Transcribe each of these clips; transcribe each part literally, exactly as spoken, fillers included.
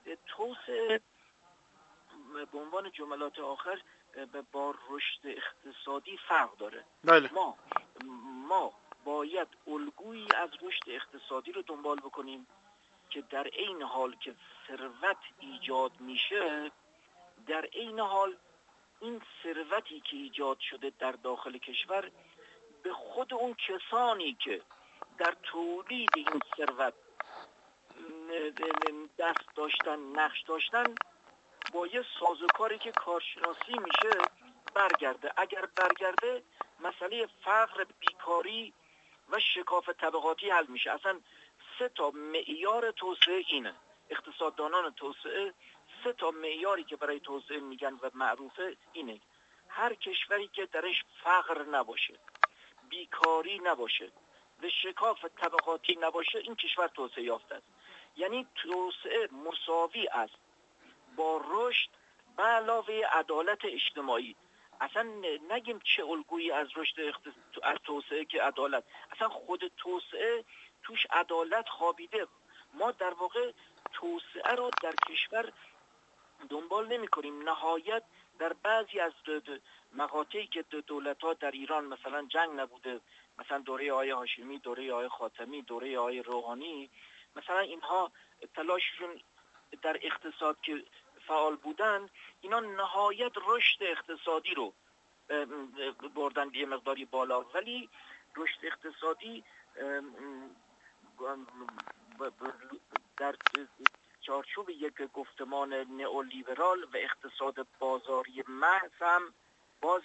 توسعه به عنوان جملات آخر با رشد اقتصادی فرق داره. بله. ما ما باید الگویی از رشد اقتصادی رو دنبال بکنیم که در عین حال که ثروت ایجاد میشه، در عین حال این ثروتی که ایجاد شده در داخل کشور به خود اون کسانی که در تولید این ثروت دست داشتن، نقش داشتن، با یه سازوکاری که کارشناسی میشه برگرده. اگر برگرده مسئله فقر، بیکاری و شکاف طبقاتی حل میشه. اصلا سه تا معیار توسعه اینه. اقتصاددانان توسعه سه تا معیاری که برای توسعه میگن و معروفه اینه: هر کشوری که درش فقر نباشه، بیکاری نباشه و شکاف طبقاتی نباشه، این کشور توسعه یافته است. یعنی توسعه مساوی است با رشد به علاوه عدالت اجتماعی. اصلا نگیم چه الگویی از رشد اقتصاد از توسعه که عدالت، اصلا خود توسعه توش عدالت خوابیده. ما در واقع توسعه رو در کشور دنبال نمی کنیم. نهایت در بعضی از مقاطعی که دولت‌ها در ایران مثلا جنگ نبوده، مثلا دوره آقای هاشمی، دوره آقای خاتمی، دوره آقای روحانی، مثلا اینها تلاششون در اقتصاد که فعال بودن، اینا نهایت رشد اقتصادی رو بردن به مقداری بالا. ولی رشد اقتصادی در چارچوب یک گفتمان نئولیبرال و اقتصاد بازاری محض هم باز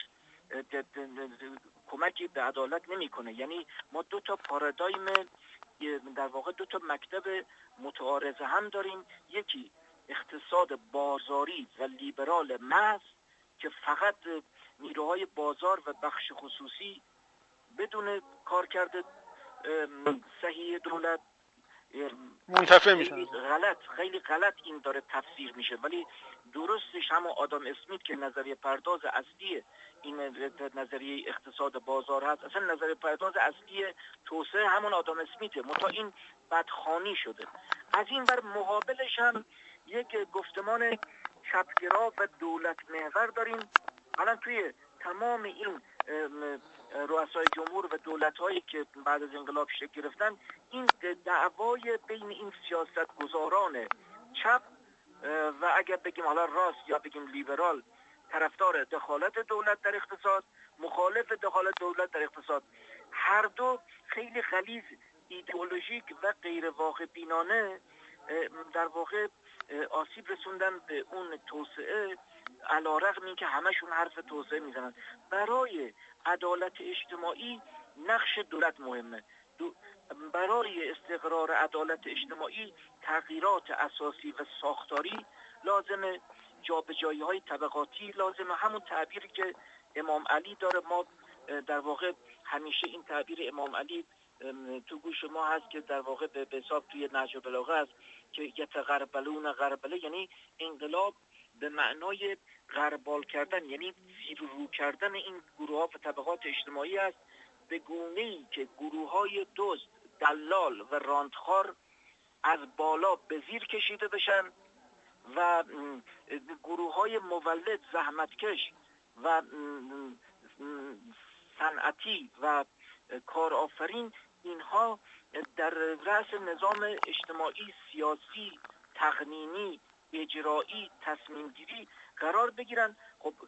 کمکی به عدالت نمیکنه. یعنی ما دو تا پارادایم، در واقع دو تا مکتب متعارض هم داریم. یکی اقتصاد بازاری و لیبرال محض که فقط نیروهای بازار و بخش خصوصی بدون کارکرد صحیح دولت منتفع میشن. غلط، خیلی غلط این داره تفسیر میشه. ولی درستش همون آدم اسمیت که نظریه پرداز اصلی این نظریه اقتصاد بازار هست، اصلا نظریه پرداز اصلی توسعه همون آدم اسمیته، منتها این بدخوانی شده. از این بر مقابلش هم یک گفتمان چپگرا و دولت محور داریم. الان توی تمام این رؤسای جمهور و دولت‌هایی که بعد از انقلاب شکل گرفتن، این دعوای بین این سیاستگزاران چپ و اگر بگیم حالا راست یا بگیم لیبرال، طرفدار دخالت دولت در اقتصاد، مخالف دخالت دولت در اقتصاد، هر دو خیلی غلیظ، ایدئولوژیک و غیر واقع بینانه در واقع آسیب رسوندن به اون توسعه، علی‌رغم این که همشون حرف توسعه میزنن. برای عدالت اجتماعی نقش دولت مهمه. برای استقرار عدالت اجتماعی تغییرات اساسی و ساختاری لازمه، جابجایی های طبقاتی لازمه. همون تعبیری که امام علی داره، ما در واقع همیشه این تعبیر امام علی تو گوش ما هست که در واقع به حساب توی نهج البلاغه است که یتغربلون غربله، یعنی انقلاب به معنای غربال کردن، یعنی زیر رو کردن این گروه ها و طبقات اجتماعی است، به گونه‌ای که گروه های دزد، دلال و راندخوار از بالا به زیر کشیده بشن و گروه های مولد، زحمتکش و صنعتی و کارآفرین، اینها در رأس نظام اجتماعی، سیاسی، تقنینی، اجرایی، تصمیم گیری قرار بگیرن. خب